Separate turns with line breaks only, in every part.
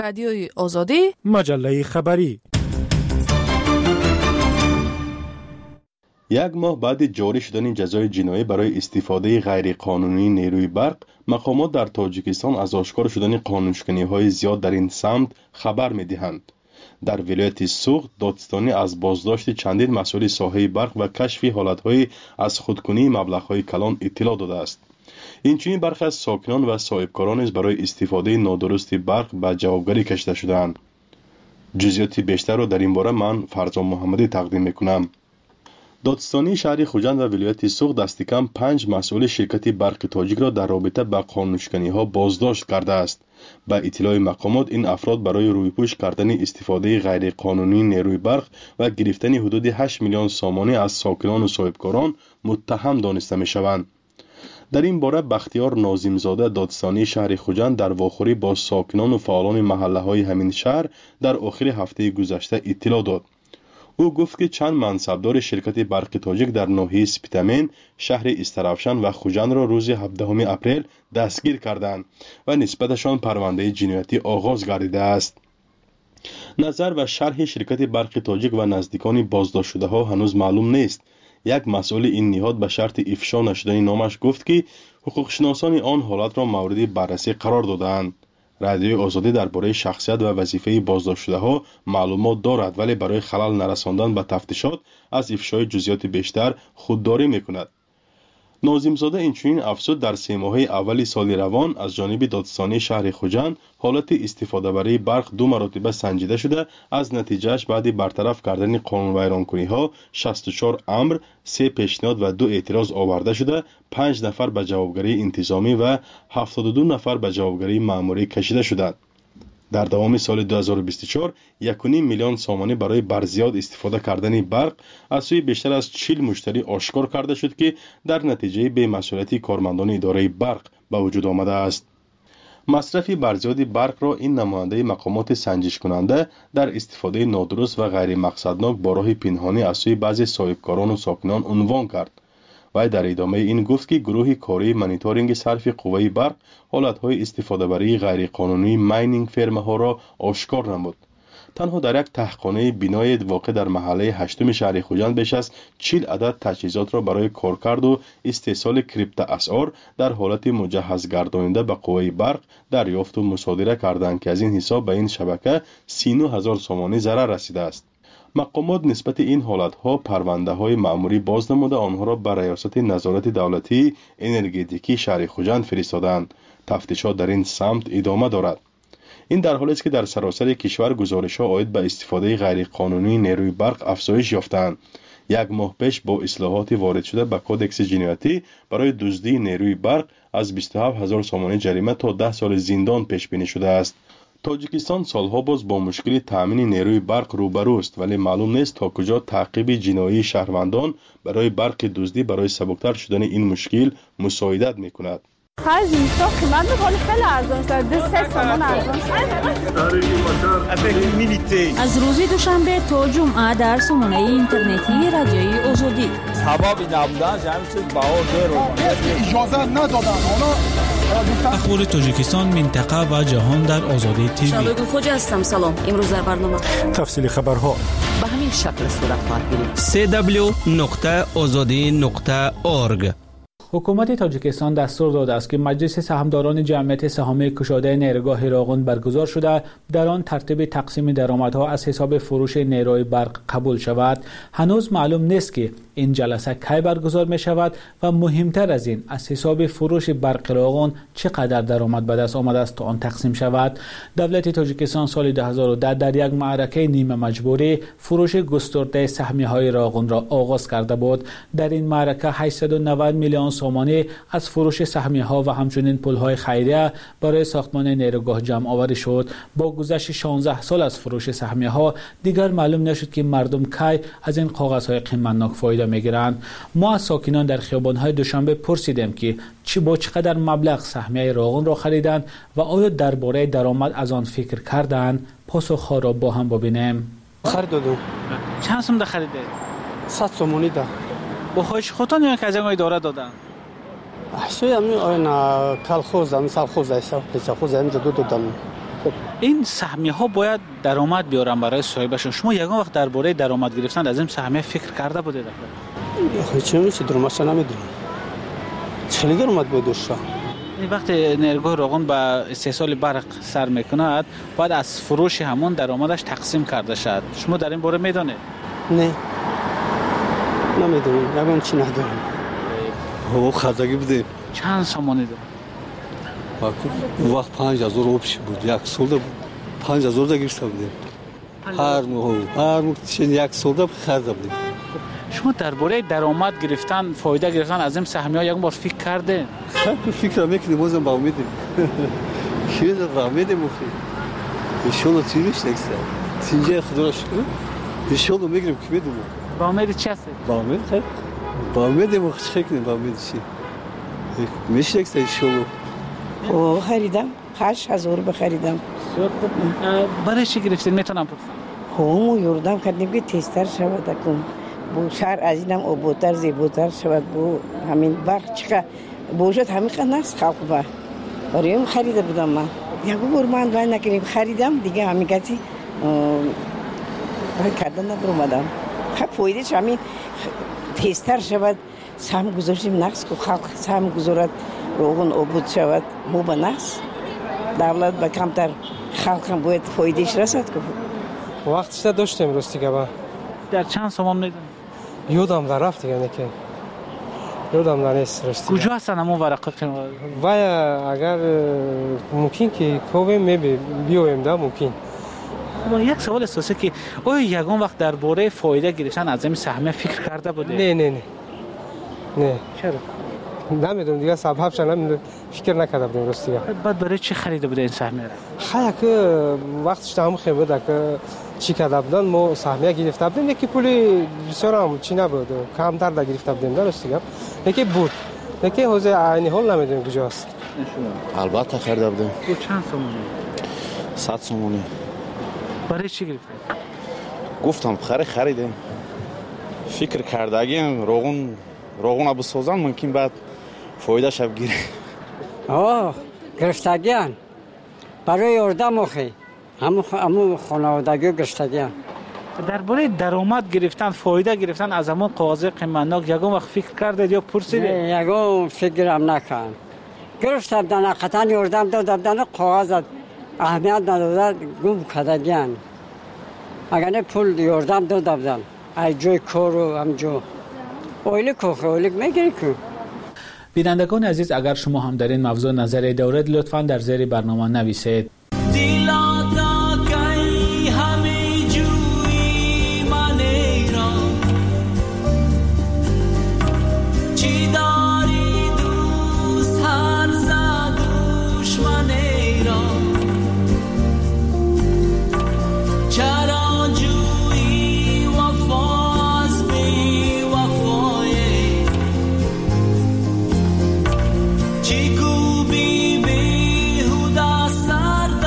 رادیوی آزادی،
مجله خبری.
یک ماه بعد جاری شدن جزای جنایی برای استفاده غیرقانونی نیروی برق، مقامات در تاجیکستان از آشکار شدن قانونشکنی‌های زیاد در این سمت خبر می‌دهند. در ولایت سوغد، دادستانی از بازداشت چندین مسئول ساحه برق و کشف حالت‌های از خودکنی مبلغ‌های کلان اطلاع داده است. اینچنین برخی از ساکنان و صاحبکاران نیز برای استفاده نادرست برق به جوابگری کشیده شدند. جزئیات بیشتر را در این باره من فرزان محمدی تقدیم می‌کنم. دادستانی شهر خوجند و ولایت سوغد دست کم 5 مسئول شرکت برق تاجیک را در رابطه با قانونشکنی‌ها بازداشت کرده است. با اطلاع مقامات، این افراد برای رویپوش کردن استفاده غیرقانونی نیروی برق و گرفتن حدود 8 میلیون سامانه از ساکنان و صاحبکاران متهم دانسته می‌شوند. در این باره بختیار ناظمزاده دادستانی شهر خوجند در واخوری با ساکنان و فعالان محله‌های همین شهر در آخر هفته گذشته اطلاع داد. او گفت که چند منصبدار شرکت برق تاجیک در ناحیه سپیتامین، شهر استرافشان و خوجند را روز 17 اپریل دستگیر کردند و نسبتشان پرونده جنایتی آغاز گردیده است. نظر و شرح شرکت برق تاجیک و نزدیکان بازداشت شده ها هنوز معلوم نیست. یک مسئول این نهاد به شرط افشا نشدن نامش گفت که حقوق شناسان آن حالت را مورد بررسی قرار دادند. رادیوی آزادی درباره شخصیت و وظیفه بازداشت شده ها معلومات دارد، ولی برای خلل نرساندن به تفتیشات از افشای جزئیات بیشتر خودداری میکند. ناظمزاده اینچنین افزود در 3 ماه اول سال روان از جانب دادستانی شهر خوجند حالت استفاده برای برق 2 مرتبه سنجیده شده. از نتیجهش بعد برطرف کردن قانون ویرانکنی ها 64 امر، 3 پیشنهاد و 2 اعتراض آورده شده. 5 نفر به جوابگری انتظامی و 72 نفر به جوابگری مأموری کشیده شدند. در دوام سال 2024 1.5 میلیون سامانه برای برزیاد استفاده کردن برق از سوی بیشتر از 40 مشتری آشکار کرده شد که در نتیجه بی‌مسئولیتی کارمندان اداره برق به وجود آمده است. مصرف برزیاد برق را این نماینده مقامات سنجش کننده در استفاده نادرست و غیر مقصدناک با راه پنهانی از سوی بعضی صاحبکاران و ساکنان عنوان کرد. و در ادامه این گفت که گروه کاری مانیتورینگ صرف قوه برق حالتهای استفاده برای غیرقانونی ماینینگ فرم‌ها را آشکار نمود. تنها در یک تحقیقخانه بینای واقع در محله 8 شهر خوجند بیش از 40 عدد تجهیزات را برای کارکرد و استحصال کریپتو اسعار در حالت مجهز گرداننده به قوه برق دریافت و مصادره کردند که از این حساب به این شبکه 39,000 سامانه ضرر رسیده است. مقامات نسبت این حالتها پرونده های مأموری باز نموده آنها را به ریاست نظارت دولتی انرژتیکی شهر خوجند فرستادند. تفتیشات در این سمت ادامه دارد. این در حالی است که در سراسر کشور گزارش‌ها عاید به استفاده غیرقانونی نیروی برق افزایش یافتند. 1 ماه پیش با اصلاحات وارد شده به کدکس جنایتی برای دزدی نیروی برق از 27,000 سامانه جریمه تا 10 سال زندان پیش بینی شده است. تاجیکستان سالها باز با مشکل تامین نیروی برق روبرو است، ولی معلوم نیست تا کجا تعقیب جنایی شهروندان برای برق دزدی برای سبکتر شدن این مشکل مساعدت می‌کند.
خیلی اینستا قیمت می‌کنه، خیلی ارزان شده، 2-3 تومان ارزان شده.
از روز دوشنبه تا جمعه در سامانه اینترنتی رادیوی آزادی.
سببی نبودن همین چیز بها زیرو
اجازه ندادن.
اخبار تاجیکستان، منطقه و جهان در آزادی تیوی.
شبکه خوجه هستم. سلام. امروز در برنامه
تفصیل خبرها
به همین شکل صورت خواهد گرفت.
www.azadi.org.
حکومت تاجیکستان دستور داده است که مجلس سهامداران جمعیت سهامی کشاده نیروگاه راغون برگزار شده در آن ترتیب تقسیم درآمدها از حساب فروش نیروی برق قبول شود. هنوز معلوم نیست که این جلسه کی برگزار می شود و مهمتر از این از حساب فروش برق راغون چقدر درآمد به دست آمده است تا آن تقسیم شود. دولت تاجیکستان سال 2010 در یک معرکه نیمه مجبوری فروش گسترده سهمیه‌های راغون را آغاز کرده بود. در این معرکه 890 میلیون سامانه از فروش سهمیه‌ها و همچنین پول‌های خیریه برای ساختمان نیروگاه جمع آوری شد. با گذشت 16 سال از فروش سهمیه‌ها دیگر معلوم نشد که مردم کی از این کاغذهای قیمتناک فایده می‌گیرند. ما از ساکنان در خیابان‌های دوشنبه پرسیدیم که با چقدر مبلغ سهمیه راغون را خریدند و آیا درباره درآمد از آن فکر کردند؟ پاسخ‌ها را با هم ببینیم.
خریدم.
چند سوم خریده؟
100 سومونی ده.
با خواهش خودتان یا که از جای اداره دادن؟
احسوی همین آن کالخوز هم سالخوز است. سالخوز هم دو دادم.
این سهمیه ها باید درآمد بیارن برای صاحبشون. شما یگان وقت درباره درآمد گرفتن از این سهمیه فکر کرده بودید؟
چه درآمدش نمیدونم. چه درآمد بود داشت؟
وقتی نیروگاه روغن به استحصال برق سر میکند باید از فروش همون درآمدش تقسیم کرده شد. شما در این باره میدانید؟
نه نمیدونم. یگان چی ندارم.
او خردگی بودیم.
چند سامانی دارم؟
وقت 5000 روپیه بود. یک سال 5000 دا گرفته بودیم. هر ماه یک سال دا خرده بودیم.
شما درباره درآمد گرفتن، فایده گرفتن از این سهمیه‌ها یک بار فکر کردین؟
فکر میکنیم بازم با امیدیم. چیز با امیدیم مفید. ان شاء الله چیزش نکسه. اینجا خدا را شکر. ان شاء الله میگیم که میدونم.
با امید چی هست؟
با امید خیر. با امید مخشی کنیم با امید چی. میشه نکسه ان شاء الله.
او خریدم 8000 بخریدم.
برای چی گرفتین میتونم بپرسم؟
مو یوردم کردیم که تستر شود کم. بو شهر از اینم آبادتر زیباتر شود. بو همین وقت چقدر بوجود همین قدر نست خلق با. برای اون خریده بودم من. یکو برمان باید نکنیم خریدم دیگه همین کسی باید کردن نبر اومدم. خب فایدهش همین تستر شود. سهم گذاشتیم نقص که خلق سهم گذارد روغن آباد شود. مو با نقص دولت با کمتر خلق هم باید فایدهش رسد که
وقتش داشتیم راستی که با
در چند سامان میدونم؟
یادم در رفت دیگه نکه یادم در نیست راستی.
کجا هستن همون ورقه قیمت؟
و اگر ممکن که کوبیم بیایم ده ممکن.
یک سوال اساسی که آیا یگان وقت درباره فایده گرفتن از این سهمیه فکر کرده بوده؟
نه.
چرا؟
نمیدونم دیگه سببش نمیدونم فکر نکرده بودم راستی.
بعد برای چی خریده بوده این سهمیه را؟
خیلی که وقتش تمام خیلی بوده که چی کرده بودن ما سهمیه گرفته بودیم. یکی پولی بسیار هم چی نبود کمتر دا گرفته بودیم درسته گپ. یکی بود یکی حوزه عینی حال نمیدونم کجاست.
البته خریده بودیم.
تو چند سامانی؟
100 سامانی.
برای چی گرفته؟
گفتم خریدیم. فکر کردگیم روغن بسازن ممکن بعد فایده شب گیره.
گرفتگیان برای اردم اخی همون خانوادگی گرفتگیان.
درباره درآمد گرفتن، فایده گرفتن از همون قاضی قیمتناک یگان وقت فکر کردید یا پرسیدید؟
یگان فکرم نکردم. گرفتم دن قطعا یوردم دادم قاضی اهمیت ندادن گم کردگیان. اگر نه پول یوردم دادم ای جای کارو هم جو اویلک میگیری که.
بینندگان عزیز اگر شما هم در این موضوع نظری دارید لطفاً در زیر برنامه نویسید.
Chiku bibi huda sar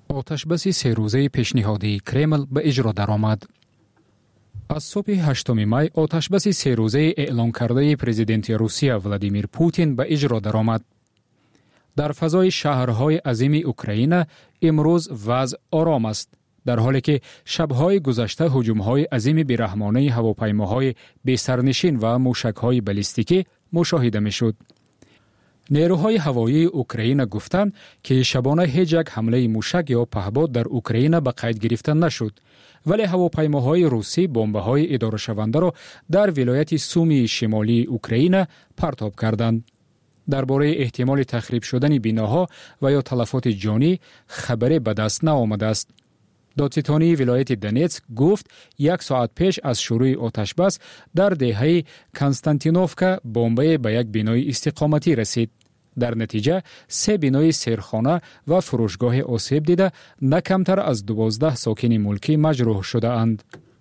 آتشبس 3 روزه پیشنهادی کرمل به اجرا درآمد. از صبح 8 می آتشبس 3 روزه اعلام کرده پرزیدنت روسیه ولادیمیر پوتین به اجرا درآمد. در فضای شهرهای عظیم اوکراین امروز وضع آرام است، در حالی که شب‌های گذشته هجوم‌های عظیم بی‌رحمانه هواپیماهای بی‌سرنشین و موشک‌های بالستیکی مشاهده می‌شد. نیروهای هوایی اوکراین گفتند که شبانه هیچ یک حمله موشک یا پهپاد در اوکراین به قید گرفته نشد، ولی هواپیماهای روسی بمب‌های اداره شونده را در ولایت سومی شمالی اوکراین پرتاب کردند. درباره احتمال تخریب شدن بناها و یا تلفات جانی خبری به دست نآمده است. دادستانی ولایت دونتسک گفت 1 ساعت پیش از شروع آتشبس در دهه کنستانتینوفکا بمب به یک بنای استقامتی رسید. در نتیجه 3 بنای سیرخانه و فروشگاه آسیب دیده، نه کمتر از 12 ساکن ملکی مجروح شده اند.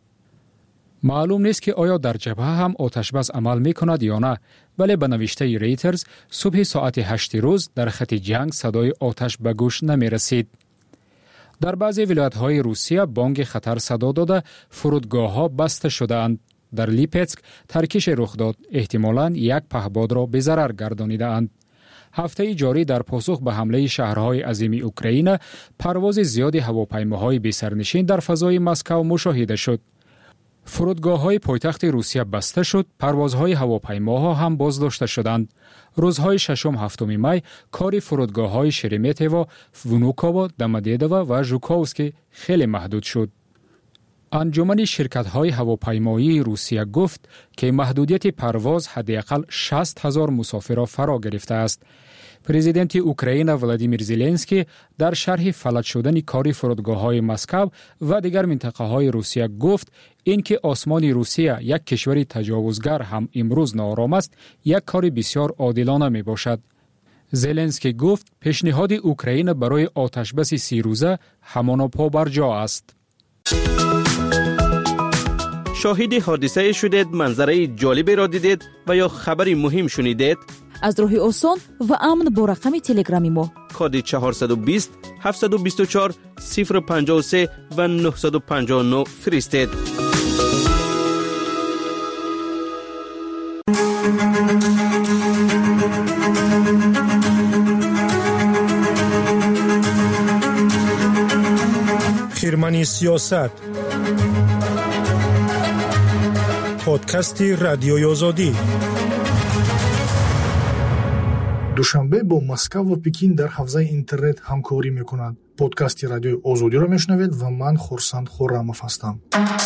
معلوم نیست که آیا در جبهه هم آتشبس عمل می کند یا نه، ولی به نوشته ریترز صبح ساعت 8 روز در خط جنگ صدای آتش به گوش نمی رسید. در بعضی ولایت‌های روسیه بانگ خطر صدا داده فرودگاه‌ها بسته شده‌اند. در لیپتسک ترکش رخ داد، احتمالاً یک پهپاد را به ضرر گردانیده‌اند. هفته جاری در پاسخ به حمله شهرهای عظیم اوکراین پرواز زیاد هواپیماهای بی‌سرنشین در فضای مسکو مشاهده شد. فرودگاه‌های پایتخت روسیه بسته شد، پروازهای هواپیماها هم بازداشته شدند. روزهای 6 و 7 می کار فرودگاه‌های شرمیتوو، ونوکوو، دمدیدوو و ژوکووسکی خیلی محدود شد. انجمن شرکت‌های هواپیمایی روسیه گفت که محدودیت پرواز حداقل 60,000 مسافر را فرا گرفته است. پرزیدنت اوکراین ولادیمیر زلنسکی در شرح فلج شدن کاری فرودگاه‌های مسکو و دیگر منطقه‌های روسیه گفت اینکه آسمان روسیه یک کشور تجاوزگر هم امروز ناآرام است، یک کار بسیار عادلانه می باشد. زلنسکی گفت پیشنهاد اوکراین برای آتشبس 3 روزه همانا پا بر جا است.
شاهد حادثه شدید، منظره جالبی را دیدید و یا خبری مهم شنیدید؟
از راه آسان و امن با رقم تلگرامی ما
کد 420 724 053 و 959 فرستید.
خیرمنی سیاست، پادکستی رادیوی آزادی. دوشنبه با مسکو و پکین در حوزه اینترنت همکاری میکنند. پادکستی رادیوی آزادی را میشنوید و من خورسند خورمов هستم.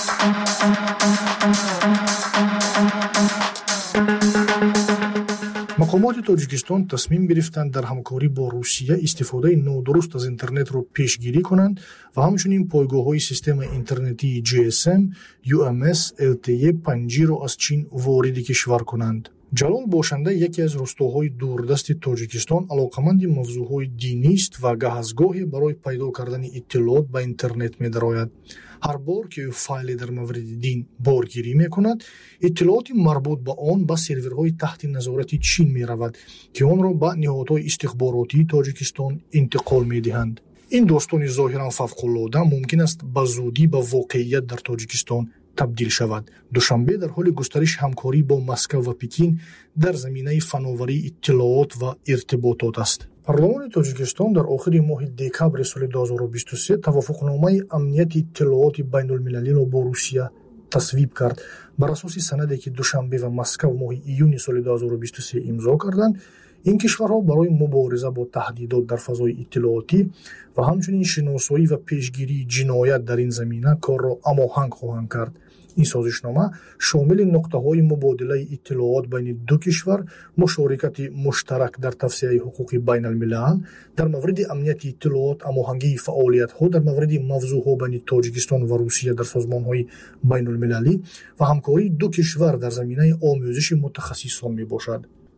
مقامات تاجیکستان تصمیم گرفتند در همکاری با روسیه استفاده نادرست از اینترنت را پیشگیری کنند و همچنین پایگاه‌های سیستم اینترنتی GSM، UMS، LTE 5G را از چین وارد کشور کنند. جلال باشنده یکی از روستاهای دوردست تاجیکستان علاقمند موضوعهای دینی است و گاه از گاهی برای پیدا کردن اطلاعات به اینترنت می‌دراید. هر بار که فایلی در مورد دین بارگیری می‌کند، اطلاعات مربوط به آن به سرورهای تحت نظارت چین می‌رود که آن را به نهادهای استخباراتی تاجیکستان انتقال می‌دهند. این داستان ظاهراً فوق‌العاده ممکن است به زودی به واقعیت در تاجیکستان تبدیل شود. دوشنبه در حال گسترش همکاری با مسکو و پکین در زمینه فناوری اطلاعات و ارتباطات است. پارلمان تاجیکستان در آخر ماه دکبر سال 2023 توافقنامه امنیت اطلاعات بین المللی را با روسیه تصویب کرد. بر اساس سندی که دوشنبه و مسکو ماه ایون سال 2023 امضا کردند، این کشورها برای مبارزه با تهدیدات در فضای اطلاعاتی و همچنین شناسایی و پیشگیری جنایت در این زمینه کار را هماهنگ خواهند کرد. این سازشنامه شامل نقطه‌های مبادله اطلاعات بین دو کشور، مشارکت مشترک در توسعه حقوق بین الملل در مورد امنیت اطلاعات، هماهنگی فعالیت‌ها در مورد موضوع‌ها بین تاجیکستان و روسیه در سازمان‌های بین المللی و همکاری دو کشور در زمینه آموزش متخصصان میباشد.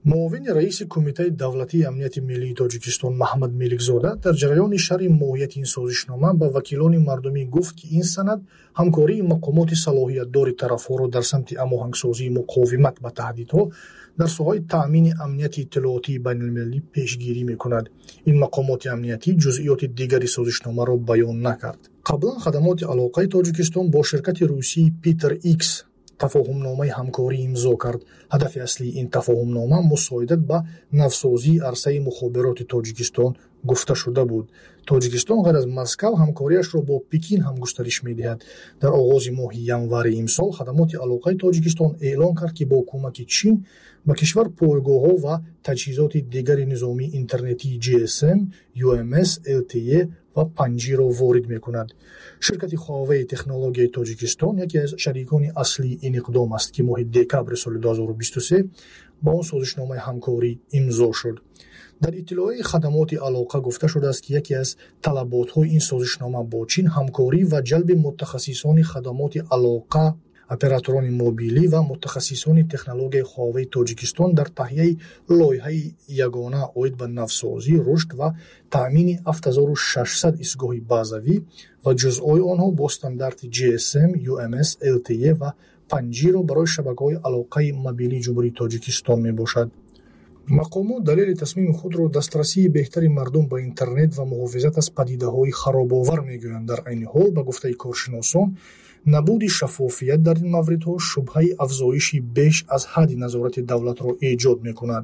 معاون رئیس کمیته دولتی امنیت ملی تاجیکستان محمد ملیکزاده در جریان شرح ماهیت این سازشنامه به وکیلان مردمی گفت که این سند همکاری مقامات صلاحیت‌دار طرف‌ها را در سمت هماهنگسازی مقاومت به تهدیدها در ساحه تأمین امنیت اطلاعاتی بین‌المللی پیشگیری می‌کند. این مقامات امنیتی جزئیات دیگری سازشنامه را بیان نکرد. قبلا خدمات علاقه تاجیکستان با شرکت روسی پیتر ایکس تفاهمنامه همکاری امضا کرد. هدف اصلی این تفاهمنامه مساعدت به نوسازی عرصه مخابرات تاجیکستان گفته شده بود. تاجیکستان غیر از مسکو همکاریش را با پکین هم گسترش می‌دهد. در آغاز ماه ینور امسال خدمات علاقه تاجیکستان اعلام کرد که با کمک چین به کشور پایگاه‌ها و تجهیزات دیگر نظامی اینترنتی GSM, UMS, LTE و 5G را وارد می‌کند. شرکت هواوی تکنولوژی تاجیکستان یکی از شریکان اصلی این اقدام است که ماه دکبر سال 2023 با آن سازشنامه همکاری امضا شد. در اطلاع خدمات علاقه گفته شده است که یکی از طلبات‌های این سازشنامه با چین همکاری و جلب متخصصان خدمات علاقه، اپراتوران موبیلی و متخصصان تکنولوژی هواوی تاجیکستان در تهیه لایحه یگانه عاید به نوسازی، رشد و تأمین 7600 ایستگاه بازوی و جزءهای آنها با استاندارد GSM, UMS, LTE و 5G را برای شبکه‌های علاقه موبیلی جمهوری تاجیکستان میباشد. مقامات دلیل تصمیم خود را دسترسی بهتری مردم به اینترنت و محافظت از پدیده‌های خراب‌آور میگویند. در عین حال به گفته کارشناسان نبود شفافیت در این موردها شبهه افزایشی بیش از حد نظارت دولت را ایجاد می‌کند.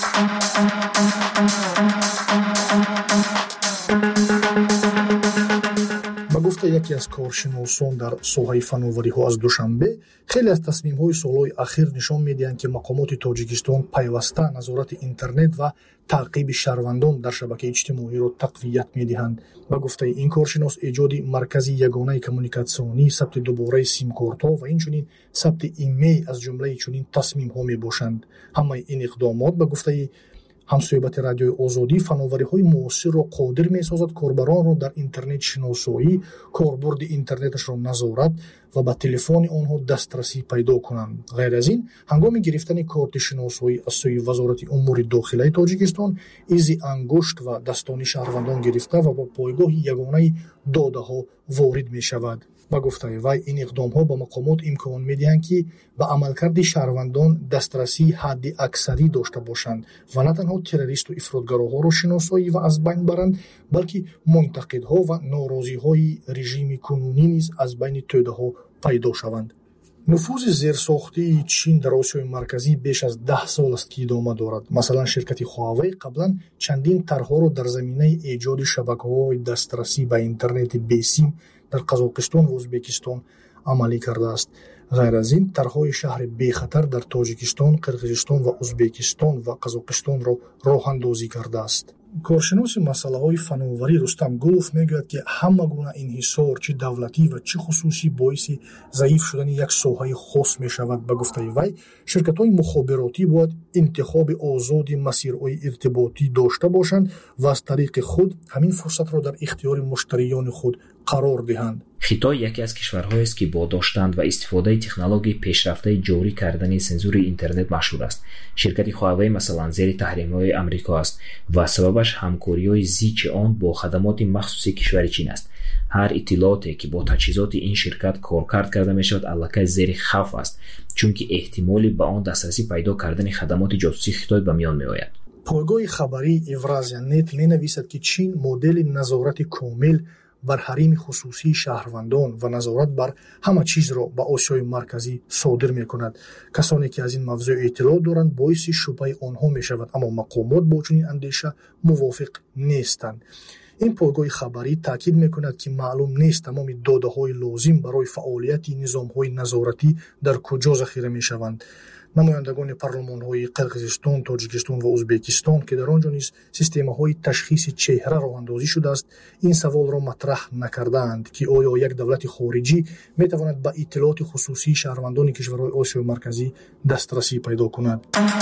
به گفته یکی از کارشناسان در ساحه فناوری‌ها از دوشنبه، خیلی از تصمیم‌های سال‌های اخیر نشان می‌دهند که مقامات تاجیکستان پیوسته نظارت اینترنت و تعقیب شهروندان در شبکه اجتماعی را تقویت می‌دهند. به گفته این کارشناس ایجاد مرکزی یگانه کمیونیکاسیونی، ثبت دوباره سیم کارت‌ها و اینچنین ثبت ایمیل از جمله چنین تصمیم‌ها میباشند. همه این اقدامات به گفته همصحبت رادیوی آزادی فناوری‌های معاصر را قادر می‌سازد کاربران را در اینترنت شناسایی، کاربرد اینترنتش را نظارت و به تلفن آنها دسترسی پیدا کنند. غیر از این، هنگام گرفتن کارت شناسایی از سوی وزارت امور داخلی تاجیکستان، ایزی انگشت و دستانی شهروندان گرفته و با پایگاه یگانه داده‌ها وارد می‌شود. با گفته وی این اقدام‌ها به مقامات امکان می‌دهند که به عملکرد شهروندان دسترسی حد اکثری داشته باشند و نه تنها تروریست و افراطگراها را شناسایی و از بین برند، بلکه منتقدها و ناراضی‌های رژیم کنونی نیز از بین توده‌ها پیدا شوند. نفوذ زیرساختی چین در آسیای مرکزی بیش از 10 سال است که ادامه دارد. مثلا شرکت هواوی قبلا چندین طرح‌ها را در زمینه ایجاد شبکه‌های دسترسی به اینترنت بی سیم در قزاقستان و ازبکستان عملی کرده است. غیر از این طرح‌های شهر بی خطر در تاجیکستان، قرقیزستان و ازبکستان و قزاقستان را راه اندازی کرده است. کارشناس مسائل فناوری رستم گلوف میگوید که همه گونه انحصار چه دولتی و چه خصوصی باعث ضعیف شدن یک ساحه خاص می شود. به گفته وی شرکت‌های مخابراتی باید انتخاب آزاد مسیرهای ارتباطی داشته باشند و از طریق خود همین فرصت را در اختیار مشتریان خود قرار دهند.
خیتای یکی از کشورهایی است که با داشتن و استفاده تکنولوژی پیشرفته جاری کردن سنسور اینترنت مشهور است. شرکت هواوی مثلا زیر تحریم‌های آمریکا است و سببش همکاری‌های زیچ آن با خدمات مخصوصی کشور چین است. هر اطلاعاتی که با تجهیزات این شرکت کارکرد کرده می‌شود البته زیر خوف است، چون که احتمالی به آن دسترسی پیدا کردن خدمات جاسوسی خیتای به میان می‌آید.
پایگاه خبری اورازیا نت می‌نویسد که چین مدل نظارت کامل بر حریم خصوصی شهروندان و نظارت بر همه چیز را به آسیای مرکزی صادر می‌کند. کسانی که از این موضوع اطلاع دارند باعث شبهه آنها می‌شود، اما مقامات با چنین اندیشه موافق نیستند. این پایگاه خبری تاکید می‌کند که معلوم نیست تمام داده‌های لازم برای فعالیت نظام‌های نظارتی در کجا ذخیره می‌شوند. نمایندگان پارلمان‌های قرقیزستان، تاجیکستان و ازبکستان که در آنجا نیز سیستم‌های تشخیص چهره راه اندازی شده است، این سوال را مطرح نکردند که آیا یک دولت خارجی می‌تواند به اطلاعات خصوصی شهروندان کشورهای آسیای مرکزی دسترسی پیدا کند.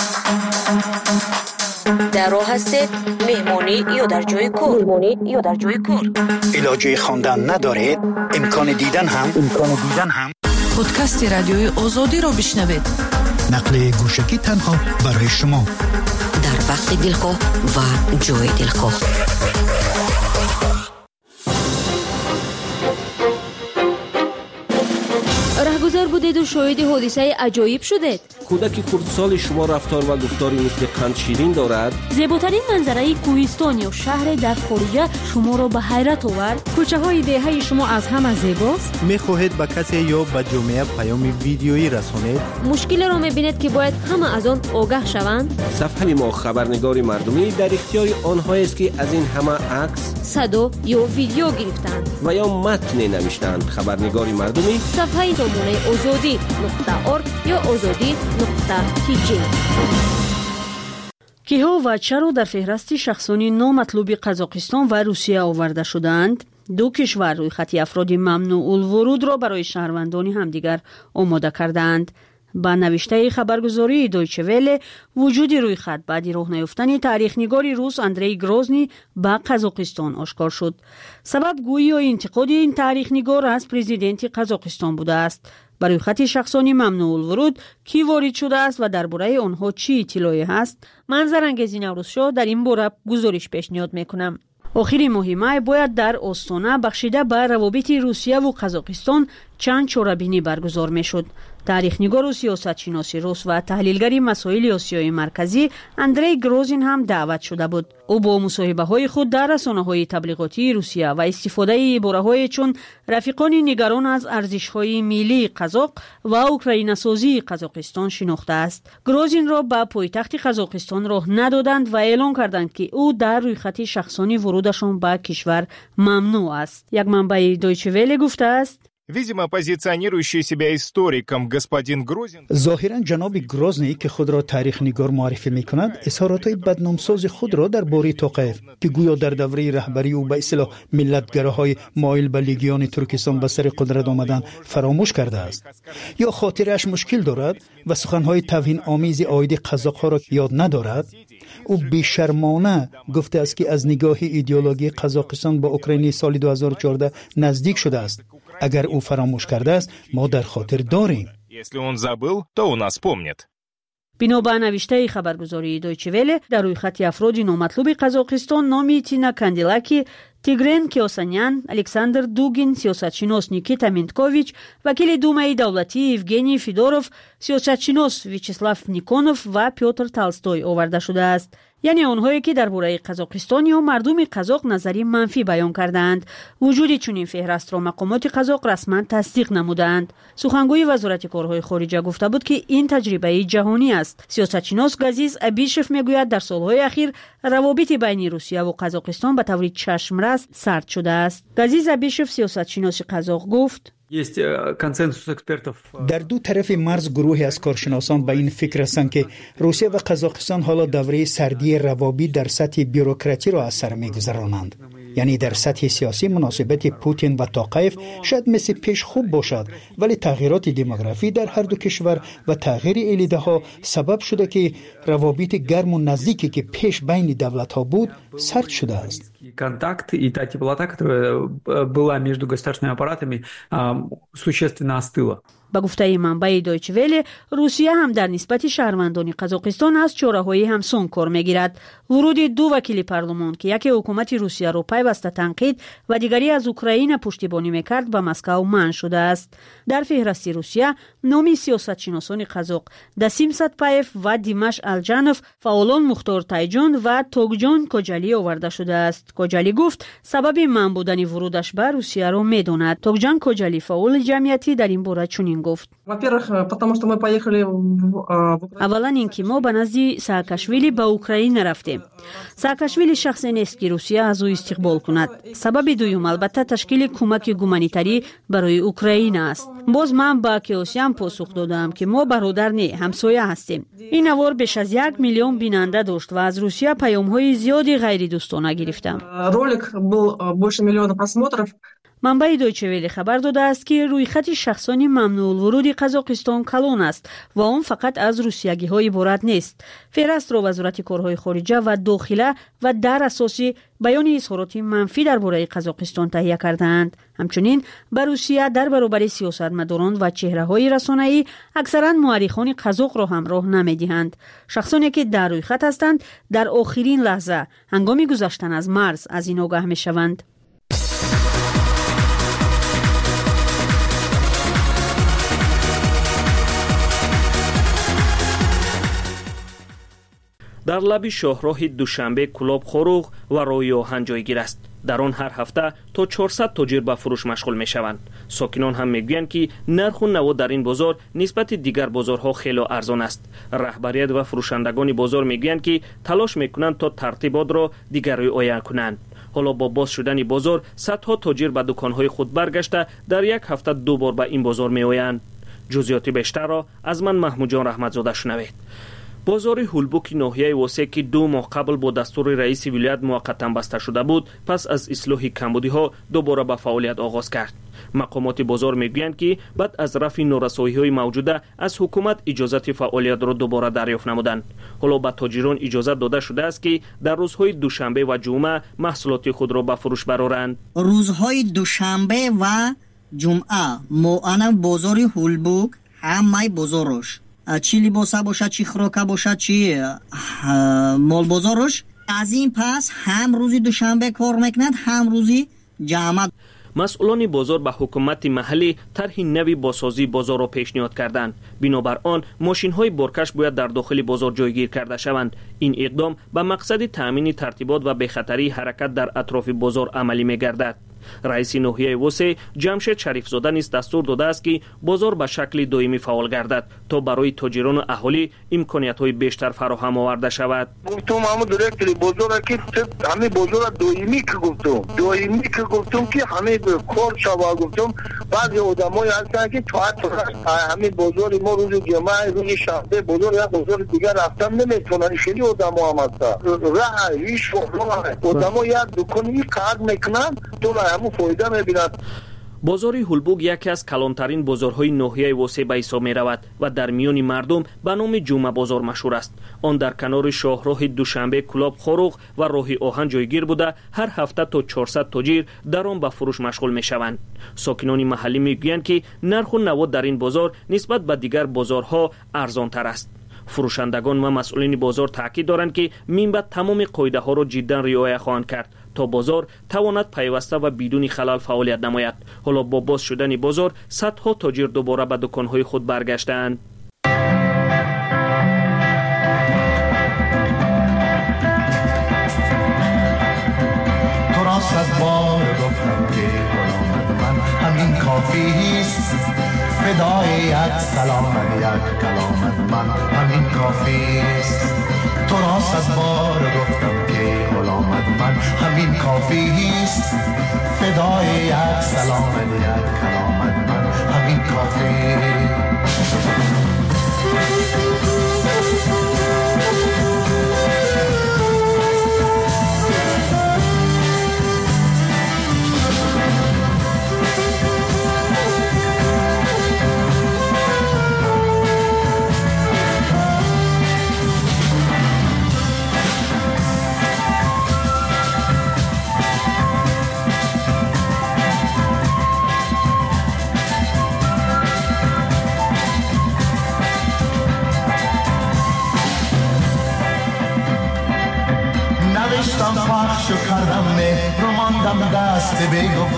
در راه هستید مهمانی یا در جای کار
علاجه خواندن ندارید، امکان دیدن هم
پادکست رادیوی آزادی را بشنوید.
نقل گوشکی تنها برای شما.
дар вақти дилхоҳ ва ҷои дилхоҳ.
раҳгузар будеду шоҳиди ҳодисаи аҷоиб шудед.
кӯдаки хурдсоли шумо рафтор ва гуфтори мисли қандширин дорад?
зеботарин манзараи кӯҳистон ё шаҳре дар хориҷа шуморо ба ҳайрат овард?
кӯчаҳои деҳаи шумо аз ҳама зебост?
мехоҳед ба касе ё ба ҷомеа паёми видеоӣ расонед?
мушкилеро мебинед ки бояд ҳама аз он огаҳ шаванд?
сафҳаи мо хабарнигори мардумӣ дар ихтиёри онҳоест ки аз ин ҳама акс,
садо ё видео гирифтанд
ва ё матне навиштанд. хабарнигори мардумӣ
сафҳаи сомонаи озодӣ.орг ё озодӣ.tj.
киҳо ва чаро дар феҳрасти шахсони номатлуби Қазоқистон ва Русия оварда шуданд? ду кишвар рӯйхати афроди мамнуъулвурудро барои шаҳрвандони ҳамдигар омода карданд. ба навиштаи хабаргузории Deutsche Welle вуҷуди рӯйхат баъди роҳ наёфтани таърихнигори рус Андрей Грозний ба Қазоқистон ошкор шуд. Сабаб гӯё интиқоди ин таърихнигор аз президенти Қазоқистон будааст. ба рӯйхати шахсони мамнуъулвуруд кӣ ворид шудааст ва дар бораи онҳо чӣ иттилоъе ҳаст? ман Зарангези Наврӯзшоҳ дар ин бора гузориш пешниҳод мекунам. охири моҳи май бояд дар Остона бахшида ба равобити Русияву Қазоқистон чанд чорабинӣ баргузор мешуд. таърихнигору сиёсатшиноси рус ва таҳлилгари масоили Осиёи марказӣ Андрей Грозин ҳам даъват шуда буд. ӯ бо мусоҳибаҳои худ дар расонаҳои таблиғотии Русия ва истифодаи ибораҳое чун рафиқони нигарон аз арзишҳои миллии қазоқ ва украинасозии Қазоқистон шинохтааст. Грозинро ба пойтахти Қазоқистон роҳ надоданд ва эълон карданд ки ӯ дар рӯйхати шахсони вурудашон ба кишвар мамнуъ аст. як манбаи Deutsche Welle гуфтааст:
Видимо, позиционирующий себя историком господин Грозин...
ظاهرا جناب گروزنی که خود را تاریخ نگار معرفی می‌کند، اظهارات بدنامساز خود را درباره توقیف که گویا در دوره رهبری او به اصطلاح ملتگراهای مایل به لیگیان ترکستان به سر قدرت آمدن فراموش کرده است. یا خاطرش مشکل دارد و سخنهای توهین آمیز عاید قزاق‌ها را یاد ندارد. او بی‌شرمانه گفته است که از نگاه ایدئولوژی قزاقستان با اوکراینی سال 2014 نزدیک شده است. اگر او فراموش کرده است ما در خاطر داریم.
Если он забыл, то у нас помнит.
бино ба навиштаи хабаргузории Deutsche Welle дар рӯйхати афроди номатлуби Қазоқистон номи Тина Кандилаки, Тигрен Киосанян, Александр Дугин, сиёсатшинос Никита Минткович, вакили Думаи давлатӣ Евгений Федоров, сиёсатшинос Вячеслав Никонов ва Пётр Толстой оварда шудааст. яъне онҳое ки дар бораи Қазоқистон ё мардуми қазоқ назари манфӣ баён кардаанд. вуҷуди чунин феҳрастро мақомоти қазоқ расман тасдиқ намудаанд. сухангӯи вазорати корҳои хориҷа гуфта буд ки ин таҷрибаи ҷаҳонӣ аст. сиёсатшинос Газиз Абишев мегӯяд дар солҳои ахир равобити байни Русияву Қазоқистон ба таври чашмрас сард шудааст. Газиз Абишев сиёсатшиноси қазоқ гуфт:
در دو طرف مرز گروهی از کارشناسان به این فکر هستند که روسیه و قزاقستان حالا دوره سردی روابط در سطح بیروکراتی را از سر می‌گذرانند. یعنی در سطح سیاسی مناسبت پوتین و توقیف شاید مثل پیش خوب باشد، ولی تغییرات دموگرافی در هر دو کشور و تغییر ایده ها سبب شده که روابط گرم و نزدیکی که پیش بین دولت ها بود سرد شده است.
контакт и та теплота, которая была между государственными аппаратами, существенно остыла.
ба гуфтаи манбаи Deutsche Welle, Русия ҳам дар нисбати шаҳрвандони Қазоқистон аз чораҳои ҳамсон кор мегирад. вуруди ду вакили парлумон ки яке ҳукумати Русияро пайваста танқид ва дигари аз Украина пуштибонӣ мекард ба Москав манъ шудааст. дар феҳрасти Русия номи сиёсатшиносони қазоқ Дасим Сатпаев ва Димаш Алҷанов, фаъолон Мухтор Тайҷон ва Тогҷон Коҷалӣ оварда шудааст. Коҷалӣ гуфт сабаби манъ будани вурудаш ба Русияро медонад. Тогҷон Коҷалӣ, фаъоли ҷамъиятӣ, дар ин бора чунин гуфт: аввалан ин ки мо ба назди Саакашвили ба Украина рафтем. Саакашвили шахсе нест ки Русия аз ӯ истиқбол кунад. сабаби дуюм албатта ташкили кӯмаки гуманитарӣ барои Украина аст. боз ман ба Киосян посух додам ки мо бародар не, ҳамсоя ҳастем. ин навор беш аз 1 миллион бинанда дошт ва аз Русия паёмҳои зиёди ғайридӯстона гирифтам.
Ролик был больше миллиона просмотров.
منبع دویچه ویلی خبر داده است که رویخط شخصانی ممنوع الورود قزاقستان کلان است و آن فقط از روسیگی های عبارت نیست. فهرست را وزارت کارهای خارجه و داخله و در اساسی بیان اظهارات منفی درباره قزاقستان تهیه کردند. همچنین بر روسیه در برابر سیاستمداران و چهره‌های رسانه‌ای اکثرا مورخان قزاق را همراه نمی‌دهند. شخصانی که در رویخط هستند در آخرین لحظه هنگام گذشتن از مرز از این آگاه می‌شوند.
در لب شاهراه دوشنبه کلاب خوروغ و روی آهن جایگیر است. در آن هر هفته تا 400 تاجر به فروش مشغول می شوند. ساکنان هم میگویند که نرخ و نوا در این بازار نسبت دیگر بازارها خیلی ارزان است. رهبریت و فروشندگان بازار میگویند که تلاش میکنند تا ترتیبات را دیگر رعایت کنند. حالا با باز شدن بازار صدها تاجر به دکانهای خود برگشته در یک هفته 2 بار به این بازار میآیند. جزئیات بیشتر را از من محمود جان رحمتزاده شنوید. بازار هولبوک ناحیه واسع که 2 ماه قبل با دستور رئیس ولایت موقتا بسته شده بود، پس از اصلاح کمبودی‌ها دوباره به فعالیت آغاز کرد. مقامات بازار میگویند که بعد از رفع نارسایی‌های موجوده از حکومت اجازه فعالیت را دوباره دریافت نمودند. حالا به تاجران اجازه داده شده است که در روزهای دوشنبه و جمعه محصولات خود را به فروش برآورند.
روزهای دوشنبه و جمعه معین بازار هولبوک همه بازارش چی لباسه باشه، چی خوراکه باشه، چی مال بازارش از این پس هم روزی دوشنبه کار میکنند هم روزی جمعه.
مسئولان بازار به حکومت محلی طرح نوی بازسازی بازار را پیشنهاد کردند. بنابر آن ماشین‌های بارکش باید در داخل بازار جایگیر کرده شوند. این اقدام به مقصد تأمین ترتیبات و بخطری حرکت در اطراف بازار عملی می‌گردد. رئیس ناحیه واسع جمشید شریفزاده نیز دستور داده است که بازار به شکل دائمی فعال گردد تا برای تاجران و اهالی امکانیت‌های بیشتر فراهم آورده شود.
گفتم همون دایرکتری بازار که همه بازار دائمی که گفتم که همه کار شوا گفتم. بعضی آدمای هستن که تو همه بازار ما روز جمعه روز شنبه بازار یا بازار دیگر رفتن نمیتونن. خیلی آدما هم هستن راه هیچ آدما یا دکانی کار میکنن تو همون فایده میبینند.
بازار هولبوگ یکی از کلانترین بازارهای ناحیه واسع به حساب می رود و در میان مردم به نام جمعه بازار مشهور است. آن در کنار شاهراه دوشنبه کلاب خوروغ و راه آهن جایگیر بوده هر هفته تا 400 تاجر در آن به فروش مشغول می شوند. ساکنان محلی می گویند که نرخ و نوا در این بازار نسبت به دیگر بازارها ارزان تر است. فروشندگان و مسئولین بازار تاکید دارند که من بعد تمام قاعده ها را جدا رعایت خواهند کرد تا بازار تواند پیوسته و بدون خلل فعالیت نماید. حالا با باز شدن بازار صدها تاجر دوباره به دکانهای خود برگشتند.
تو راست از بار گفتم که غلامت من همین کافی است، فدای یک سلام یک کلامت من همین کافی است. تو راست از بار گفتم که غلامت من همین کافی است، فدای یک سلام یک کلامت من همین کافی. نوشتم پخش و کردم مهر و ماندم دست به